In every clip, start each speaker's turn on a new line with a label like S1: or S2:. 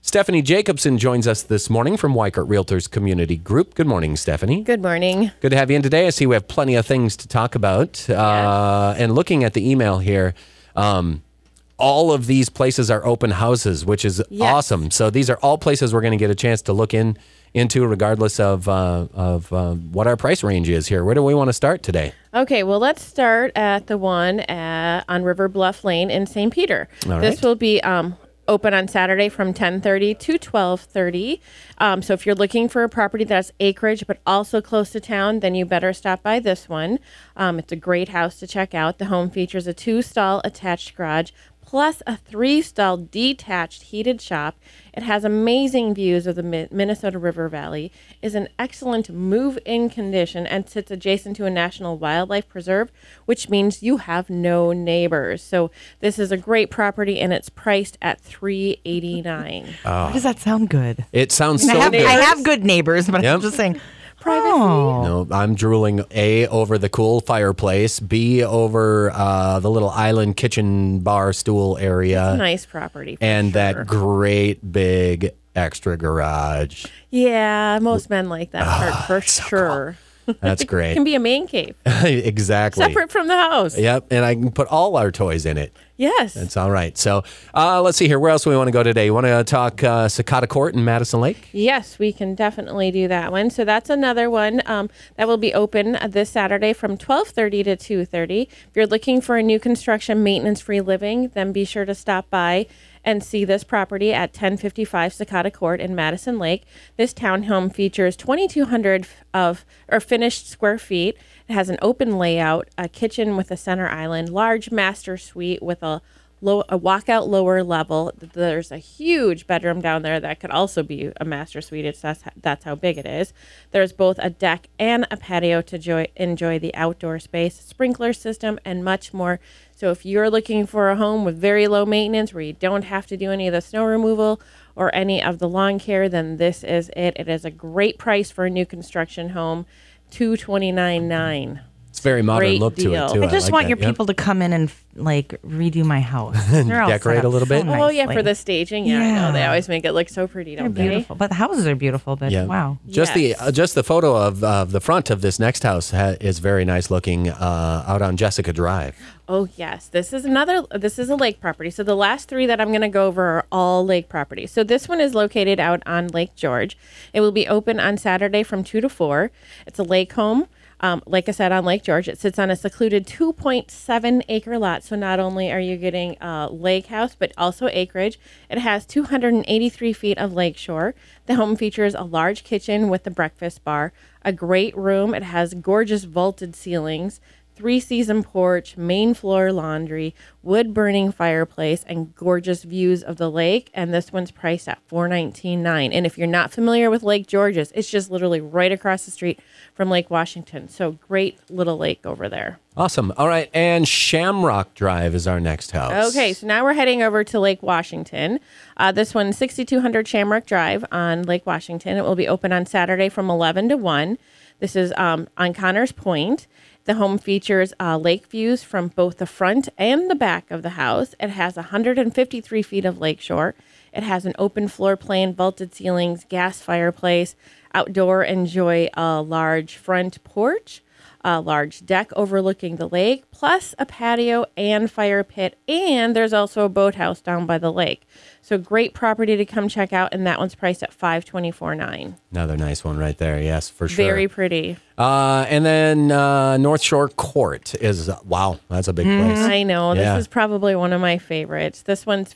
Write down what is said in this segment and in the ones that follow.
S1: Stephanie Jacobson joins us this morning from Weikert Realtors Community Group. Good morning, Stephanie.
S2: Good morning.
S1: Good to have you in today. I see we have plenty of things to talk about. And looking at the email here, all of these places are open houses, which is awesome. So these are all places we're going to get a chance to look into, regardless of what our price range is here. Where do we want to start today?
S2: Okay, well, let's start at the one on River Bluff Lane in St. Peter. This will be open on Saturday from 10:30 to 12:30. So if you're looking for a property that's acreage but also close to town, then you better stop by this one. It's a great house to check out. The home features a 2-stall attached garage plus a 3-stall detached heated shop. It has amazing views of the Minnesota River Valley, is in excellent move-in condition, and sits adjacent to a national wildlife preserve, which means you have no neighbors. So this is a great property, and it's priced at $389.
S3: Why does that sound good?
S1: It sounds
S3: I
S1: so
S3: have,
S1: good.
S3: I have good neighbors, but I'm just saying.
S2: Privacy.
S1: No, I'm drooling A, over the cool fireplace, B, over the little island kitchen bar stool area.
S2: Nice property.
S1: And
S2: sure.
S1: that great big extra garage.
S2: Yeah, most men like that part for sure.
S1: That's
S2: It
S1: great.
S2: can be a man cave,
S1: Exactly.
S2: separate from the house.
S1: Yep, and I can put all our toys in it.
S2: Yes.
S1: That's all right. So let's see here. Where else do we want to go today? You want to talk Cicada Court in Madison Lake?
S2: Yes, we can definitely do that one. So that's another one that will be open this Saturday from 12:30 to 2:30. If you're looking for a new construction, maintenance-free living, then be sure to stop by and see this property at 1055 Cicada Court in Madison Lake. This townhome features 2,200 finished square feet. It has an open layout, a kitchen with a center island, large master suite with a walkout lower level. There's a huge bedroom down there that could also be a master suite. That's how big it is. There's both a deck and a patio to enjoy the outdoor space, sprinkler system, and much more. So if you're looking for a home with very low maintenance where you don't have to do any of the snow removal or any of the lawn care, then this is it. It is a great price for a new construction home, $229,900.
S1: It's very modern
S2: Great
S1: look to
S2: deal.
S1: it, too.
S3: I just
S1: like
S3: want
S1: that.
S3: your
S1: Yep.
S3: people to come in and redo my house. They're all
S1: Decorate
S3: set up
S1: a little
S3: so
S1: bit?
S2: Oh, yeah,
S3: nicely.
S2: for the staging. Yeah, I know. They
S3: Yeah.
S2: always make it look so pretty,
S3: They're
S2: don't they?
S3: beautiful, but the houses are beautiful. But
S1: Yeah.
S3: wow,
S1: Just
S2: Yes.
S1: the photo of the front of this next house is very nice looking out on Jessica Drive.
S2: Oh, yes. This is a lake property. So the last three that I'm going to go over are all lake properties. So this one is located out on Lake George. It will be open on Saturday from 2 to 4. It's a lake home. Like I said, on Lake George, it sits on a secluded 2.7 acre lot. So not only are you getting a lake house, but also acreage. It has 283 feet of lake shore. The home features a large kitchen with a breakfast bar, a great room. It has gorgeous vaulted ceilings, 3-season porch, main floor laundry, wood-burning fireplace, and gorgeous views of the lake. And this one's priced at $419,900. And if you're not familiar with Lake George's, it's just literally right across the street from Lake Washington. So great little lake over there.
S1: Awesome. All right, and Shamrock Drive is our next house.
S2: Okay, so now we're heading over to Lake Washington. This one's 6200 Shamrock Drive on Lake Washington. It will be open on Saturday from 11 to 1. This is on Connors Point. The home features lake views from both the front and the back of the house. It has 153 feet of lakeshore. It has an open floor plan, vaulted ceilings, gas fireplace, outdoor enjoy a large front porch, a large deck overlooking the lake, plus a patio and fire pit. And there's also a boathouse down by the lake. So great property to come check out. And that one's priced at $524,900.
S1: Another nice one right there. Yes, for sure.
S2: Very pretty.
S1: And then North Shore Court is, wow, that's a big place.
S2: I know.
S1: Yeah.
S2: This is probably one of my favorites. This one's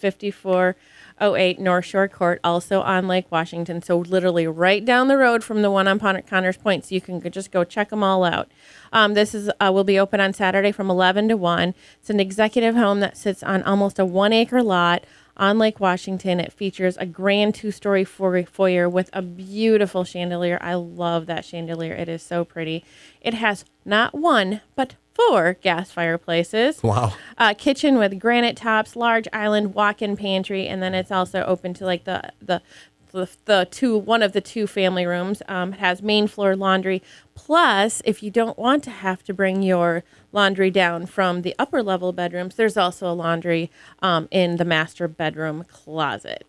S2: 5408 North Shore Court, also on Lake Washington. So literally right down the road from the one on Connors Point. So you can just go check them all out. This will be open on Saturday from 11 to 1. It's an executive home that sits on almost a 1-acre lot on Lake Washington. It features a grand 2-story foyer with a beautiful chandelier. I love that chandelier. It is so pretty. It has not one, but 4 gas fireplaces.
S1: Wow.
S2: Kitchen with granite tops, large island walk-in pantry, and then it's also open to like one of the 2 family rooms. It has main floor laundry. Plus, if you don't want to have to bring your laundry down from the upper level bedrooms, there's also a laundry in the master bedroom closet.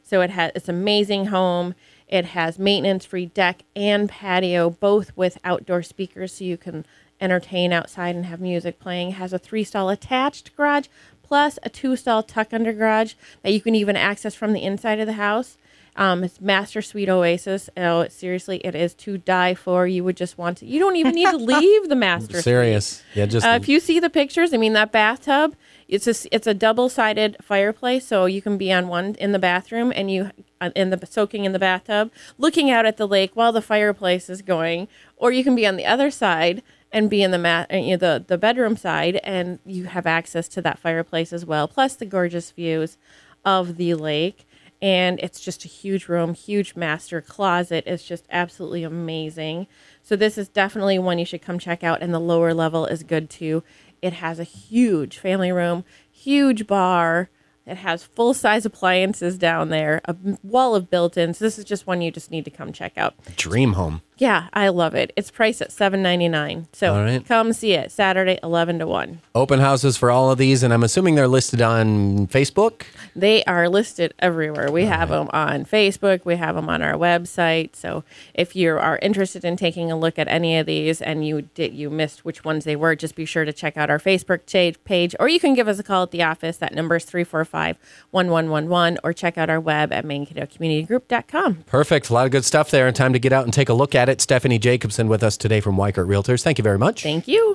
S2: So it's an amazing home. It has maintenance-free deck and patio, both with outdoor speakers, so you can entertain outside and have music playing. It has a 3-stall attached garage, plus a 2-stall tuck-under garage that you can even access from the inside of the house. It's Master Suite Oasis. Oh, seriously, it is to die for. You would just want to. You don't even need to leave the Master
S1: Serious.
S2: Suite.
S1: Yeah, just
S2: if you see the pictures, I mean, that bathtub, it's a double-sided fireplace, so you can be on one in the bathroom and you soaking in the bathtub, looking out at the lake while the fireplace is going, or you can be on the other side and be in the bedroom side, and you have access to that fireplace as well, plus the gorgeous views of the lake. And it's just a huge room, huge master closet. It's just absolutely amazing. So this is definitely one you should come check out. And the lower level is good too. It has a huge family room, huge bar. It has full-size appliances down there, a wall of built-ins. This is just one you just need to come check out.
S1: Dream home.
S2: Yeah, I love it. It's priced at $7.99. So come see it Saturday, 11 to 1.
S1: Open houses for all of these, and I'm assuming they're listed on Facebook?
S2: They are listed everywhere. We have them on Facebook. We have them on our website. So if you are interested in taking a look at any of these and you missed which ones they were, just be sure to check out our Facebook page, or you can give us a call at the office. That number is 345-1111, or check out our web at mankatoCommunityGroup.com.
S1: Perfect. A lot of good stuff there, and time to get out and take a look at it. Stephanie Jacobson with us today from Weikert Realtors. Thank you very much.
S2: Thank you.